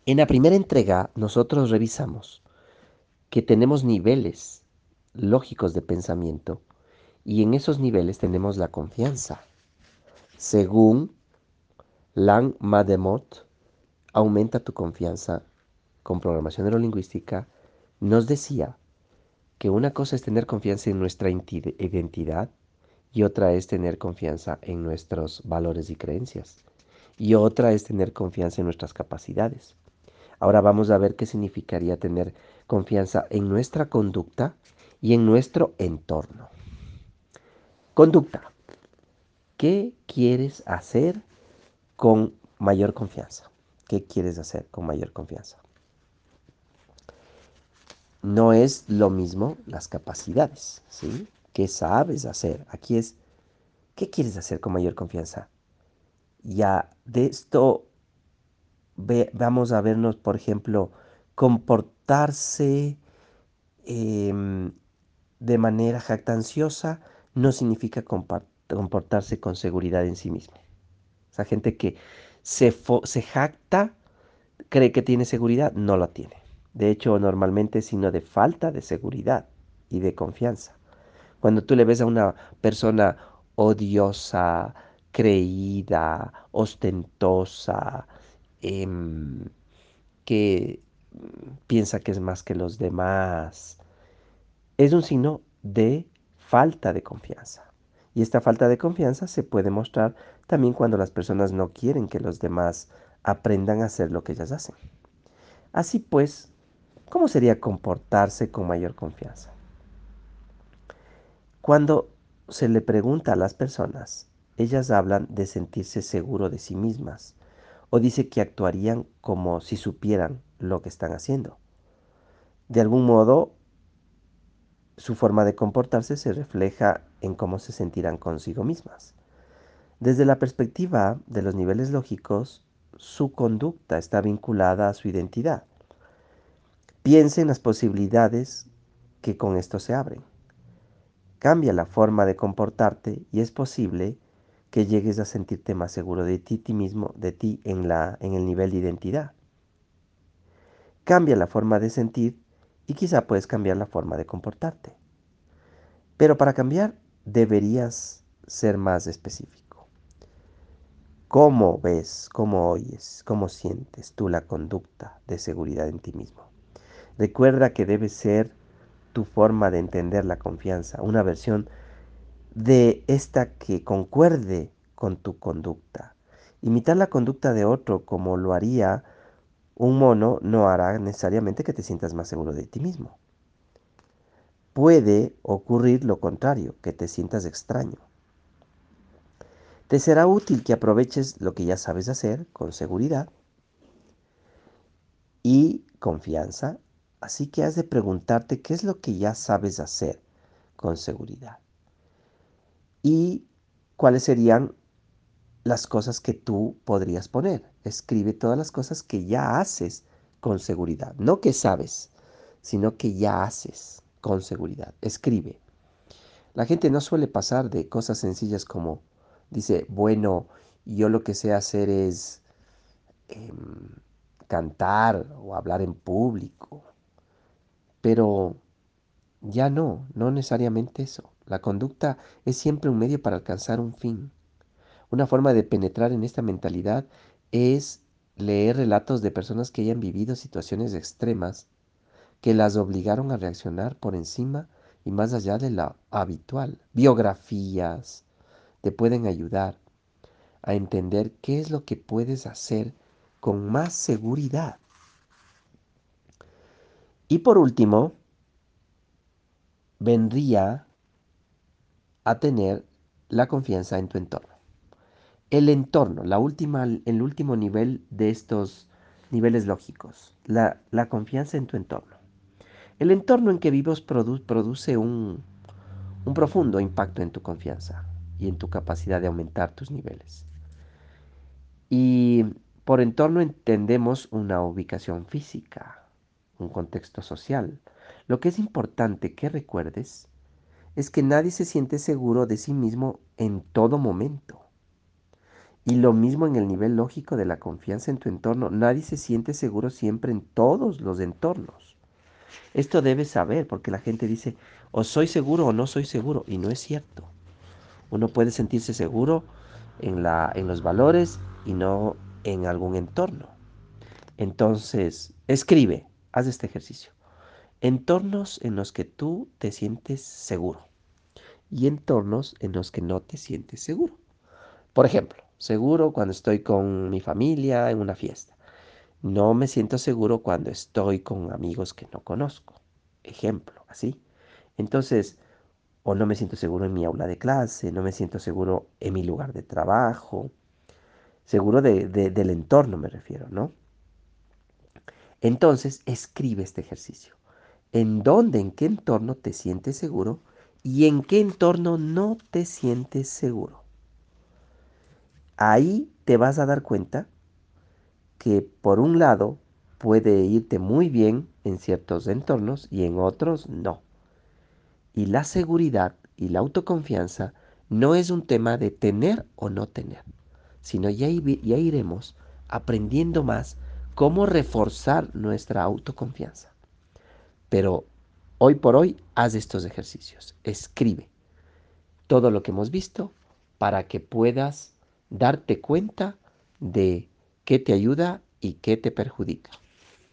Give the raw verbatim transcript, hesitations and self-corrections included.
En la primera entrega, nosotros revisamos que tenemos niveles lógicos de pensamiento y en esos niveles tenemos la confianza. Según Lang Mademot, aumenta tu confianza con programación neurolingüística, nos decía que una cosa es tener confianza en nuestra identidad y otra es tener confianza en nuestros valores y creencias. Y otra es tener confianza en nuestras capacidades. Ahora vamos a ver qué significaría tener confianza en nuestra conducta y en nuestro entorno. Conducta. ¿Qué quieres hacer con mayor confianza? ¿Qué quieres hacer con mayor confianza? No es lo mismo las capacidades, ¿sí? ¿Qué sabes hacer? Aquí es, ¿qué quieres hacer con mayor confianza? Ya de esto ve- vamos a vernos, por ejemplo, comportarse em, de manera jactanciosa no significa compa- comportarse con seguridad en sí mismo. Esa gente que se, fo- se jacta, cree que tiene seguridad, no la tiene. De hecho, normalmente es signo de falta de seguridad y de confianza. Cuando tú le ves a una persona odiosa, creída, ostentosa, em, que mm, piensa que es más que los demás, es un signo de falta de confianza. Y esta falta de confianza se puede mostrar también cuando las personas no quieren que los demás aprendan a hacer lo que ellas hacen. Así pues, ¿cómo sería comportarse con mayor confianza? Cuando se le pregunta a las personas, ellas hablan de sentirse seguro de sí mismas o dice que actuarían como si supieran lo que están haciendo. De algún modo, su forma de comportarse se refleja en cómo se sentirán consigo mismas. Desde la perspectiva de los niveles lógicos, su conducta está vinculada a su identidad. Piense en las posibilidades que con esto se abren. Cambia la forma de comportarte y es posible que llegues a sentirte más seguro de ti, ti mismo, de ti en, la, en el nivel de identidad. Cambia la forma de sentir y quizá puedes cambiar la forma de comportarte. Pero para cambiar deberías ser más específico. ¿Cómo ves, cómo oyes, cómo sientes tú la conducta de seguridad en ti mismo? Recuerda que debe ser tu forma de entender la confianza, una versión de esta que concuerde con tu conducta. Imitar la conducta de otro como lo haría un mono no hará necesariamente que te sientas más seguro de ti mismo. Puede ocurrir lo contrario, que te sientas extraño. Te será útil que aproveches lo que ya sabes hacer con seguridad y confianza, así que has de preguntarte qué es lo que ya sabes hacer con seguridad y cuáles serían las cosas que tú podrías poner. Escribe todas las cosas que ya haces con seguridad, no que sabes, sino que ya haces con seguridad. Escribe. La gente no suele pasar de cosas sencillas como, dice, bueno, yo lo que sé hacer es em, cantar o hablar en público, pero ya no, no necesariamente eso. La conducta es siempre un medio para alcanzar un fin. Una forma de penetrar en esta mentalidad es leer relatos de personas que hayan vivido situaciones extremas que las obligaron a reaccionar por encima y más allá de lo habitual. Biografías te pueden ayudar a entender qué es lo que puedes hacer con más seguridad. Y por último, vendría a tener la confianza en tu entorno. El entorno, la última, el último nivel de estos niveles lógicos, la, la confianza en tu entorno. El entorno en que vivos produ- produce un, un profundo impacto en tu confianza y en tu capacidad de aumentar tus niveles. Y por entorno entendemos una ubicación física, un contexto social. Lo que es importante que recuerdes es que nadie se siente seguro de sí mismo en todo momento. Y lo mismo en el nivel lógico de la confianza en tu entorno. Nadie se siente seguro siempre en todos los entornos. Esto debes saber porque la gente dice, o soy seguro o no soy seguro. Y no es cierto. Uno puede sentirse seguro en la, en los valores y no en algún entorno. Entonces, escribe, haz este ejercicio. Entornos en los que tú te sientes seguro y entornos en los que no te sientes seguro. Por ejemplo, seguro cuando estoy con mi familia en una fiesta. No me siento seguro cuando estoy con amigos que no conozco. Ejemplo, así. Entonces, o no me siento seguro en mi aula de clase, no me siento seguro en mi lugar de trabajo, seguro de, de- del entorno me refiero, ¿no? Entonces, escribe este ejercicio. ¿En dónde, en qué entorno te sientes seguro y en qué entorno no te sientes seguro? Ahí te vas a dar cuenta que por un lado puede irte muy bien en ciertos entornos y en otros no. Y la seguridad y la autoconfianza no es un tema de tener o no tener, sino ya, ya iremos aprendiendo más cómo reforzar nuestra autoconfianza. Pero hoy por hoy haz estos ejercicios. Escribe todo lo que hemos visto para que puedas darte cuenta de qué te ayuda y qué te perjudica.